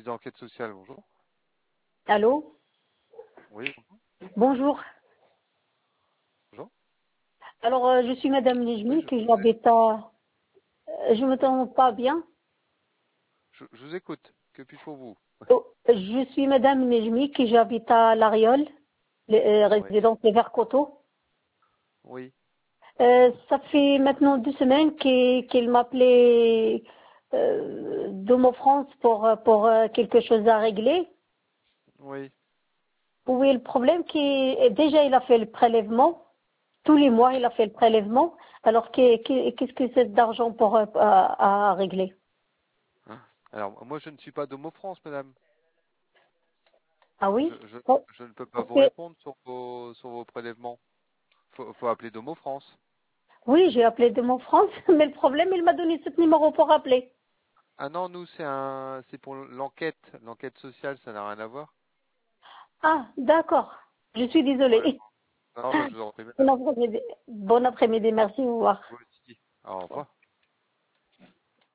service d'enquête sociale, bonjour. Allô? Oui, Bonjour. bonjour. Alors, je suis Madame Oui, Nejmi, que j'habite à... Je me oui, trompe pas bien. je vous écoute. Que puis-je pour vous? Oh, je suis Madame Nejmi, que j'habite à Lariol, Oui, résidence de Vercoteau. oui, Ça fait maintenant 2 semaines qu'il m'appelait de France pour quelque chose à régler. oui. Oui, le problème qui déjà il a fait le prélèvement. Tous les mois, il a fait le prélèvement. Alors, qu'est-ce que c'est d'argent pour à régler? Hein. Alors, moi, je ne suis pas d'Homo France, madame. Ah Je, oui? je, Oh, je ne peux pas parce vous que- répondre sur vos prélèvements. Faut appeler d'Homo France. oui, j'ai appelé de mon France, mais le problème, il m'a donné ce numéro pour appeler. Ah non, nous, c'est pour l'enquête sociale, ça n'a rien à voir. Ah, d'accord. Je suis Voilà. désolée. Non, bah, je vous en prie, Bon madame. après-midi. Bon après-midi, merci, au revoir. Vous aussi. Au revoir.